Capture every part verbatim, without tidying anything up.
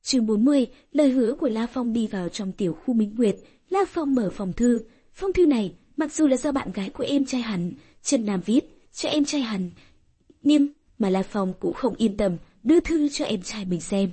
Chương bốn mươi, lời hứa của La Phong. Đi vào trong tiểu khu Minh Nguyệt, La Phong mở phòng thư. Phong thư này, mặc dù là do bạn gái của em trai hắn, Trần Nam viết cho em trai hắn, nhưng mà La Phong cũng không yên tâm đưa thư cho em trai mình xem.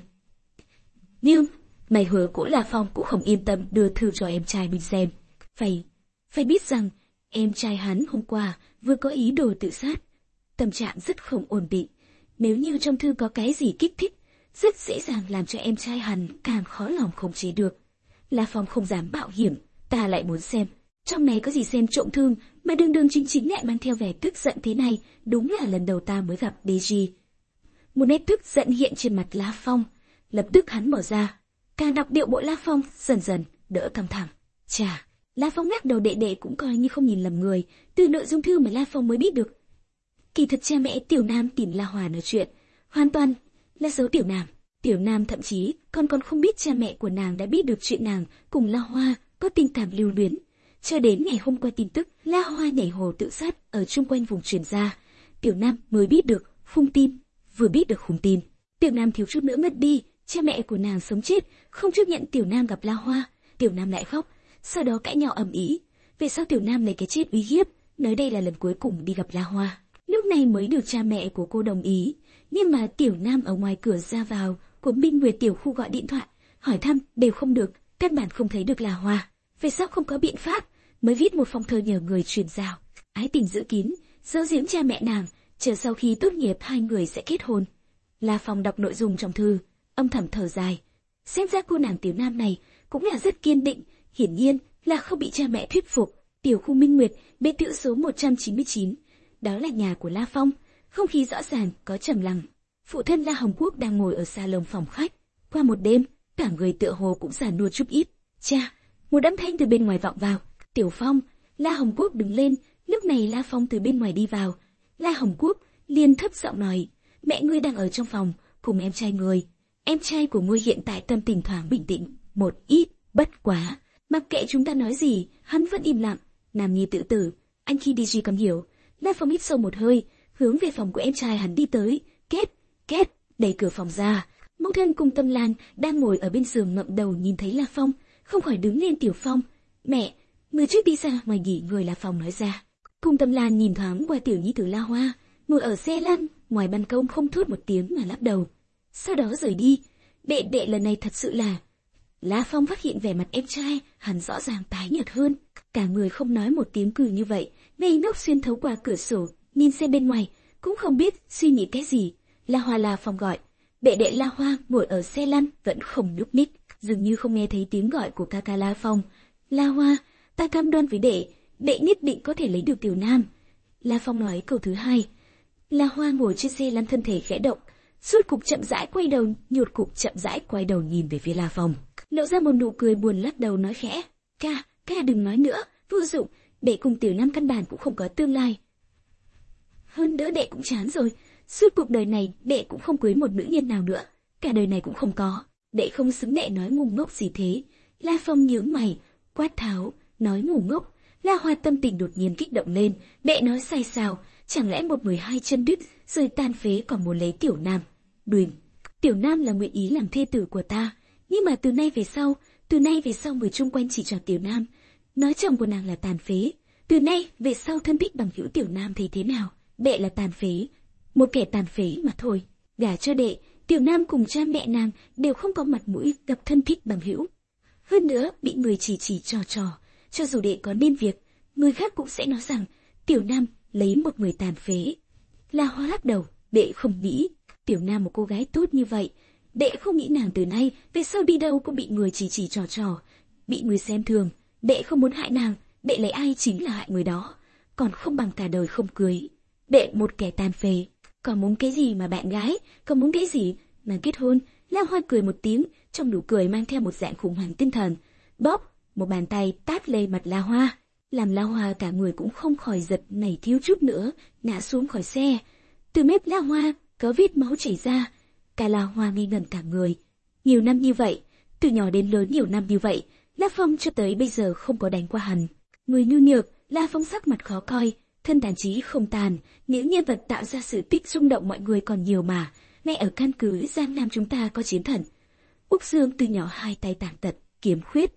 Nhưng mày hứa của La Phong cũng không yên tâm đưa thư cho em trai mình xem. Phải, phải biết rằng em trai hắn hôm qua vừa có ý đồ tự sát, tâm trạng rất không ổn định. Nếu như trong thư có cái gì kích thích, rất dễ dàng làm cho em trai hắn càng khó lòng khống chế được. La Phong không dám mạo hiểm, ta lại muốn xem. Trong này có gì xem trộm thương mà đường đường chính chính lại mang theo vẻ tức giận thế này, đúng là lần đầu ta mới gặp đê giê. Một nét tức giận hiện trên mặt La Phong, lập tức hắn mở ra. Càng đọc điệu bộ La Phong dần dần đỡ căng thẳng. Chà, La Phong lắc đầu, đệ đệ cũng coi như không nhìn lầm người, từ nội dung thư mà La Phong mới biết được. Kỳ thật cha mẹ Tiểu Nam tìm La Hòa nói chuyện, hoàn toàn là giấu Tiểu Nam. Tiểu Nam thậm chí còn còn không biết cha mẹ của nàng đã biết được chuyện nàng cùng La Hoa có tình cảm lưu luyến. Cho đến ngày hôm qua tin tức La Hoa nhảy hồ tự sát ở chung quanh vùng truyền ra, Tiểu Nam mới biết được phung tin, vừa biết được khủng tin. Tiểu Nam thiếu chút nữa ngất đi, cha mẹ của nàng sống chết không chấp nhận Tiểu Nam gặp La Hoa. Tiểu Nam lại khóc, sau đó cãi nhau ầm ĩ. Về sau Tiểu Nam lấy cái chết uy hiếp, nói đây là lần cuối cùng đi gặp La Hoa. Lúc này mới được cha mẹ của cô đồng ý, nhưng mà Tiểu Nam ở ngoài cửa ra vào của Minh Nguyệt tiểu khu gọi điện thoại, hỏi thăm đều không được, căn bản không thấy được La Hoa. Về sau không có biện pháp, mới viết một phong thơ nhờ người truyền giao. Ái tình giữ kín, giấu giếm cha mẹ nàng, chờ sau khi tốt nghiệp hai người sẽ kết hôn. La Phong đọc nội dung trong thư, âm thầm thở dài. Xem ra cô nàng Tiểu Nam này cũng là rất kiên định, hiển nhiên là không bị cha mẹ thuyết phục. Tiểu khu Minh Nguyệt, biệt thự số một trăm chín mươi chín, đó là nhà của La Phong. Không khí rõ ràng có trầm lặng. Phụ thân La Hồng Quốc đang ngồi ở salon phòng khách. Qua một đêm, cả người tựa hồ cũng già nua chút ít. Cha, một âm thanh từ bên ngoài vọng vào. Tiểu Phong. La Hồng Quốc đứng lên. Lúc này La Phong từ bên ngoài đi vào. La Hồng Quốc liền thấp giọng nói, mẹ ngươi đang ở trong phòng cùng em trai ngươi. Em trai của ngươi hiện tại tâm tình thoáng bình tĩnh một ít, bất quá mặc kệ chúng ta nói gì, hắn vẫn im lặng. Nam nhi tự tử, anh khi đi gì còn hiểu. La Phong hít sâu một hơi, hướng về phòng của em trai hắn đi tới. Két, két, đẩy cửa phòng ra. Mẫu thân cùng Tâm Lan đang ngồi ở bên giường ngậm đầu nhìn thấy La Phong, không khỏi đứng lên. Tiểu Phong, mẹ, người trước đi ra ngoài nghỉ ngơi. La Phong nói ra. Cùng Tâm Lan nhìn thoáng qua tiểu nhi tử La Hoa, ngồi ở xe lăn ngoài ban công không thốt một tiếng mà lắc đầu. Sau đó rời đi. Đệ đệ lần này thật sự là... La Phong phát hiện vẻ mặt em trai, hắn rõ ràng tái nhợt hơn. Cả người không nói một tiếng, cừ như vậy, ngây ngốc xuyên thấu qua cửa sổ, nhìn xem bên ngoài, cũng không biết suy nghĩ cái gì. La Hoa. La Phong gọi. Đệ đệ La Hoa ngồi ở xe lăn vẫn không nhúc nhích, dường như không nghe thấy tiếng gọi của ca ca La Phong. La Hoa, ta cam đoan với đệ, đệ nhất định có thể lấy được Tiểu Nam. La Phong nói câu thứ hai. La Hoa ngồi trên xe lăn, thân thể khẽ động, suốt cục chậm rãi quay đầu, nhột cục chậm rãi quay đầu nhìn về phía La Phong, lộ ra một nụ cười buồn, lắc đầu nói khẽ, ca, ca đừng nói nữa, vô dụng, đệ cùng Tiểu Nam căn bản cũng không có tương lai. Hơn nữa đệ cũng chán rồi, suốt cuộc đời này đệ cũng không cưới một nữ nhân nào nữa, cả đời này cũng không có, đệ không xứng. Đệ nói ngu ngốc gì thế? La Phong nhướng mày, quát tháo, nói ngu ngốc. La Hoa tâm tình đột nhiên kích động lên, đệ nói sai sao, chẳng lẽ một mười hai chân đứt rồi tan phế còn muốn lấy Tiểu Nam? Đùi, Tiểu Nam là nguyện ý làm thê tử của ta, nhưng mà từ nay về sau, từ nay về sau người chung quanh chỉ cho Tiểu Nam, nói chồng của nàng là tàn phế. Từ nay về sau thân thích bằng hữu Tiểu Nam thì thế nào? Đệ là tàn phế, một kẻ tàn phế mà thôi. Gả cho đệ, Tiểu Nam cùng cha mẹ nàng đều không có mặt mũi gặp thân thích bằng hữu. Hơn nữa bị người chỉ chỉ trò trò, cho dù đệ có nên việc, người khác cũng sẽ nói rằng Tiểu Nam lấy một người tàn phế. La Hoa lắc đầu, đệ không nghĩ Tiểu Nam một cô gái tốt như vậy, đệ không nghĩ nàng từ nay về sau đi đâu cũng bị người chỉ chỉ trò trò, bị người xem thường. Đệ không muốn hại nàng, đệ lấy ai chính là hại người đó, còn không bằng cả đời không cưới. Đệ một kẻ tàn phế, còn muốn cái gì mà bạn gái, còn muốn cái gì mà kết hôn? La Hoa cười một tiếng, trong nụ cười mang theo một dạng khủng hoảng tinh thần. Bóp, một bàn tay tát lên mặt La Hoa, làm La Hoa cả người cũng không khỏi giật nảy thiếu chút nữa ngã xuống khỏi xe. Từ mép La Hoa có vết máu chảy ra, cả La Hoa nghi ngẩn cả người. Nhiều năm như vậy, từ nhỏ đến lớn nhiều năm như vậy, La Phong cho tới bây giờ không có đánh qua hắn. Người nhu nhược, La Phong sắc mặt khó coi, thân tàn trí không tàn, những nhân vật tạo ra sự tích rung động mọi người còn nhiều mà. Ngay ở căn cứ Giang Nam chúng ta có chiến thần, Úc Dương từ nhỏ hai tay tàn tật, kiếm khuyết.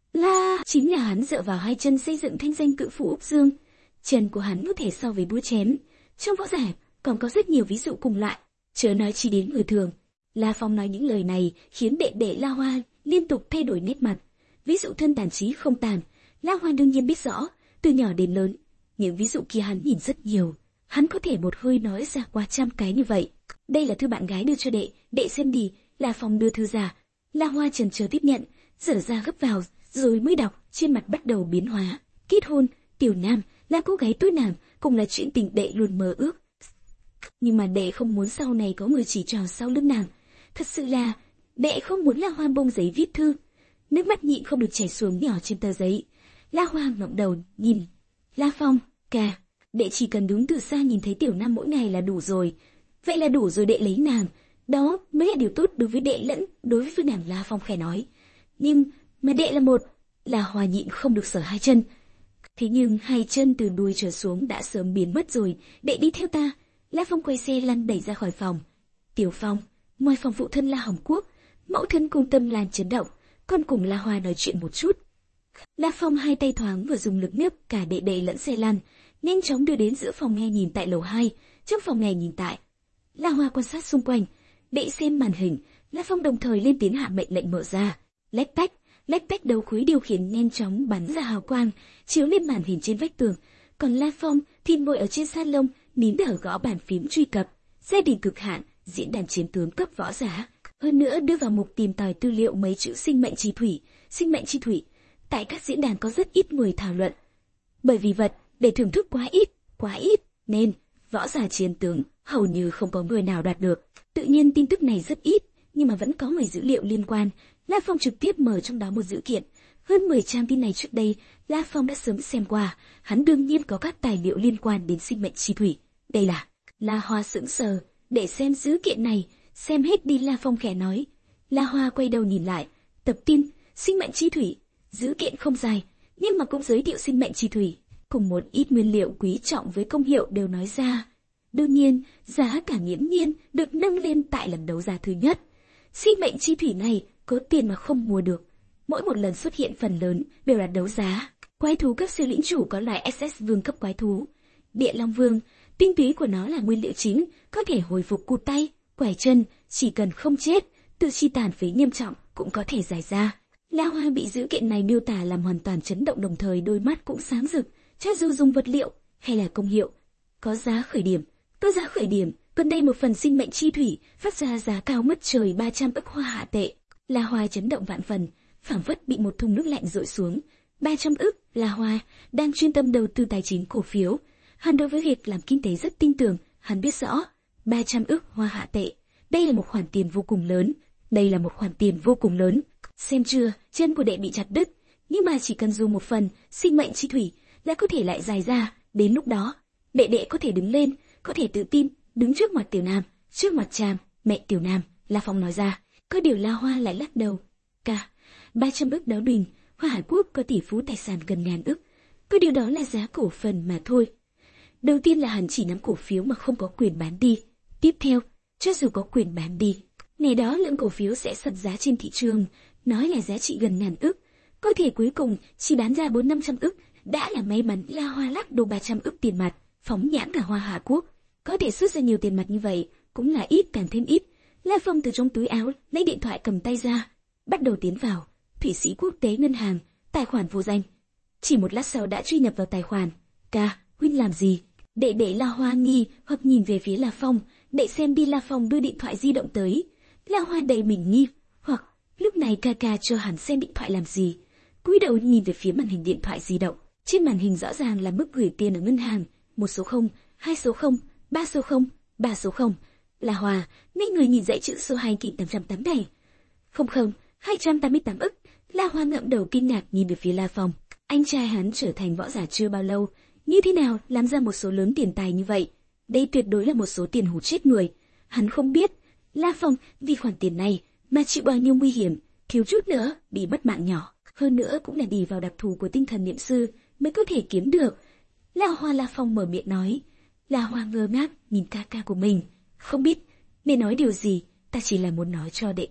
La chính là hắn dựa vào hai chân xây dựng thanh danh cự phú Úc Dương. Chân của hắn có thể so với búa chém. Trong võ giả còn có rất nhiều ví dụ cùng loại, chớ nói chi đến người thường. La Phong nói những lời này khiến đệ đệ La Hoa liên tục thay đổi nét mặt. Ví dụ thân tàn trí không tàn, La Hoa đương nhiên biết rõ, từ nhỏ đến lớn, những ví dụ kia hắn nhìn rất nhiều. Hắn có thể một hơi nói ra qua trăm cái như vậy. Đây là thư bạn gái đưa cho đệ, đệ xem đi. La Phong đưa thư ra, La Hoa chần chờ tiếp nhận, dở ra gấp vào, rồi mới đọc, trên mặt bắt đầu biến hóa. Kết hôn, Tiểu Nam là cô gái tốt nàng, cùng là chuyện tình đệ luôn mơ ước. Nhưng mà đệ không muốn sau này có người chỉ trò sau lưng nàng. Thật sự là, đệ không muốn La Hoa bông giấy viết thư. Nước mắt nhịn không được chảy xuống nhỏ trên tờ giấy. La Hoa ngẩng đầu nhìn. La Phong, ca, đệ chỉ cần đứng từ xa nhìn thấy Tiểu Nam mỗi ngày là đủ rồi. Vậy là đủ rồi, đệ lấy nàng. Đó mới là điều tốt đối với đệ lẫn đối với nàng, La Phong khẽ nói. Nhưng mà đệ là một. La Hoa nhịn không được sờ hai chân. Thế nhưng hai chân từ đuôi trở xuống đã sớm biến mất rồi. Đệ đi theo ta. La Phong quay xe lăn đẩy ra khỏi phòng. Tiểu Phong, ngoài phòng phụ thân La Hồng Quốc, mẫu thân cùng Tâm Lan chấn động, con cùng La Hoa nói chuyện một chút. La Phong hai tay thoáng vừa dùng lực nhấc cả đệ đệ lẫn xe lăn, nhanh chóng đưa đến giữa phòng nghe nhìn tại lầu hai, trong phòng nghe nhìn tại. La Hoa quan sát xung quanh, đệ xem màn hình. La Phong đồng thời lên tiếng hạ mệnh lệnh mở ra. Lách tách, lách tách đầu khối điều khiển nhanh chóng bắn ra hào quang, chiếu lên màn hình trên vách tường. Còn La Phong thì ngồi ở trên salon, nín thở gõ bàn phím truy cập. Gia đình cực hạn, diễn đàn chiến tướng cấp võ giả. Hơn nữa đưa vào mục tìm tòi tư liệu mấy chữ sinh mệnh chi thủy, sinh mệnh chi thủy. Tại các diễn đàn có rất ít người thảo luận. Bởi vì vật để thưởng thức quá ít, quá ít, nên võ giả chiến tướng hầu như không có người nào đạt được. Tự nhiên tin tức này rất ít, nhưng mà vẫn có mấy dữ liệu liên quan. La Phong trực tiếp mở trong đó một dữ kiện. Hơn mười trang tin này trước đây, La Phong đã sớm xem qua. Hắn đương nhiên có các tài liệu liên quan đến sinh mệnh chi thủy. Đây là... La Hoa sững sờ, để xem dữ kiện này, xem hết đi. La Phong khẽ nói. La Hoa quay đầu nhìn lại, tập tin, sinh mệnh chi thủy. Dữ kiện không dài, nhưng mà cũng giới thiệu sinh mệnh chi thủy, cùng một ít nguyên liệu quý trọng với công hiệu đều nói ra. Đương nhiên, giá cả nghiễm nhiên được nâng lên tại lần đấu giá thứ nhất. Sinh mệnh chi thủy này có tiền mà không mua được. Mỗi một lần xuất hiện phần lớn đều là đấu giá. Quái thú cấp siêu lĩnh chủ có loại ét ét vương cấp quái thú. Địa Long Vương, tinh túy của nó là nguyên liệu chính, có thể hồi phục cụt tay, quẻ chân, chỉ cần không chết, tự chi tàn phế nghiêm trọng cũng có thể giải ra. La Hoa bị dữ kiện này miêu tả làm hoàn toàn chấn động, đồng thời đôi mắt cũng sáng rực. Cho dù dùng vật liệu hay là công hiệu, có giá khởi điểm, có giá khởi điểm. Còn đây một phần sinh mệnh chi thủy phát ra giá cao mất trời ba trăm ức hoa hạ tệ. La Hoa chấn động vạn phần, phảng phất bị một thùng nước lạnh dội xuống. ba trăm ức. La Hoa đang chuyên tâm đầu tư tài chính cổ phiếu. Hắn đối với việc làm kinh tế rất tin tưởng. Hắn biết rõ ba trăm ức hoa hạ tệ, đây là một khoản tiền vô cùng lớn. Đây là một khoản tiền vô cùng lớn. Xem chưa, chân của đệ bị chặt đứt, nhưng mà chỉ cần dùng một phần sinh mệnh chi thủy là có thể lại dài ra. Đến lúc đó, đệ đệ có thể đứng lên, có thể tự tin đứng trước mặt Tiểu Nam, trước mặt cha mẹ Tiểu Nam. La Phong nói ra. Có điều La Hoa lại lắc đầu. Cả ba trăm ức đáo bình, Hoa Hải Quốc có tỷ phú tài sản gần ngàn ức. Có điều đó là giá cổ phần mà thôi. Đầu tiên là hắn chỉ nắm cổ phiếu mà không có quyền bán đi. Tiếp theo, cho dù có quyền bán đi, ngày đó lượng cổ phiếu sẽ sập giá trên thị trường, nói là giá trị gần ngàn ức. Có thể cuối cùng chỉ bán ra bốn năm trăm ức, đã là may mắn. La Hoa lắc đồ ba trăm ức tiền mặt, phóng nhãn cả Hoa Hạ Quốc. Có thể xuất ra nhiều tiền mặt như vậy, cũng là ít càng thêm ít. La Phong từ trong túi áo lấy điện thoại cầm tay ra, bắt đầu tiến vào Thụy Sĩ Quốc tế ngân hàng, tài khoản vô danh. Chỉ một lát sau đã truy nhập vào tài khoản. Ca, huynh làm gì? Đệ đệ La Hoa nghi hoặc nhìn về phía La Phong. Đệ xem đi. La Phong đưa điện thoại di động tới. La Hoa đầy mình nghi hoặc lúc này ca ca cho hắn xem điện thoại làm gì. Cúi đầu nhìn về phía màn hình điện thoại di động. Trên màn hình rõ ràng là mức gửi tiền ở ngân hàng, một số không, hai số không, ba số không, ba số không. La Hoa mấy người nhìn dãy chữ số hai kỵ tám trăm tám mươi bảy. Không không, hai trăm tám mươi tám ức. La Hoa ngậm đầu kinh ngạc nhìn về phía La Phong. Anh trai hắn trở thành võ giả chưa bao lâu, như thế nào làm ra một số lớn tiền tài như vậy? Đây tuyệt đối là một số tiền hủ chết người. Hắn không biết La Phong vì khoản tiền này mà chịu bao nhiêu nguy hiểm, thiếu chút nữa bị mất mạng nhỏ. Hơn nữa cũng là đi vào đặc thù của tinh thần niệm sư mới có thể kiếm được. La Hoa La Phong mở miệng nói. La Hoa ngơ ngác nhìn ca ca của mình, không biết nên nói điều gì. Ta chỉ là muốn nói cho đệ biết,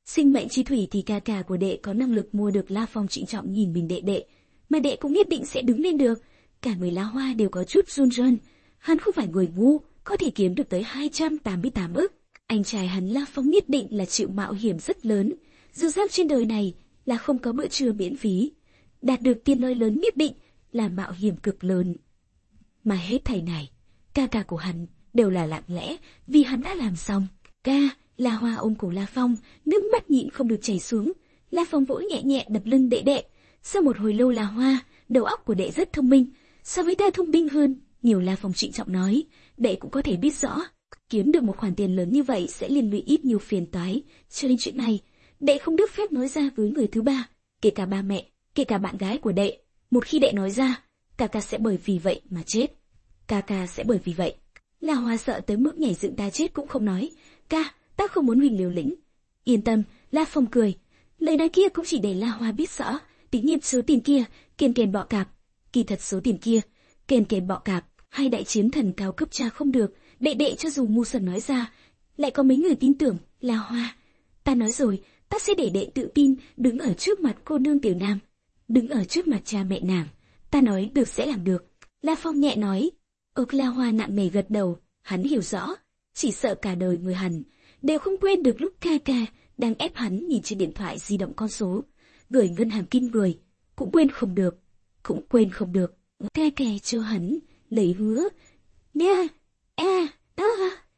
Sinh mệnh chi thủy thì ca ca của đệ có năng lực mua được. La Phong trịnh trọng nhìn mình đệ đệ, mà đệ cũng nhất định sẽ đứng lên được. Cả người La Hoa đều có chút run run. Hắn không phải người ngu, có thể kiếm được tới hai trăm tám mươi tám ức. Anh trai hắn La Phong nhất định là chịu mạo hiểm rất lớn. Dù sao trên đời này là không có bữa trưa miễn phí. Đạt được tiền lời lớn nhất định là mạo hiểm cực lớn. Mà hết thảy này, ca ca của hắn đều là lặng lẽ vì hắn đã làm xong. Ca, La Hoa ôm cổ La Phong, nước mắt nhịn không được chảy xuống. La Phong vỗ nhẹ nhẹ đập lưng đệ đệ. Sau một hồi lâu La Hoa, đầu óc của đệ rất thông minh, so với ta thông minh hơn nhiều. La Phong trịnh trọng nói, đệ cũng có thể biết rõ, kiếm được một khoản tiền lớn như vậy sẽ liên lụy ít nhiều phiền toái, cho nên chuyện này đệ không được phép nói ra với người thứ ba, kể cả ba mẹ, kể cả bạn gái của đệ. Một khi đệ nói ra, ca ca sẽ bởi vì vậy mà chết. Ca ca sẽ bởi vì vậy. La Hoa sợ tới mức nhảy dựng ta chết cũng không nói. Ca, ta không muốn mình liều lĩnh. Yên tâm, La Phong cười. Lời nói kia cũng chỉ để La Hoa biết rõ, tính nhiên số tiền kia, kền kền bọ cạp. Kỳ thật số tiền kia, kền kền bọ cạp, hai đại chiến thần cao cấp tra không được. Đệ đệ cho dù ngu xuẩn nói ra, lại có mấy người tin tưởng. La Hoa, ta nói rồi, ta sẽ để đệ tự tin đứng ở trước mặt cô nương Tiểu Nam, đứng ở trước mặt cha mẹ nàng. Ta nói được sẽ làm được. La Phong nhẹ nói. Ước La Hoa nặng nề gật đầu. Hắn hiểu rõ, chỉ sợ cả đời người hắn đều không quên được lúc ca ca đang ép hắn nhìn trên điện thoại di động con số gửi ngân hàng kinh người, cũng quên không được, cũng quên không được. Ca ca cho hắn lấy hứa. Nè, a, à,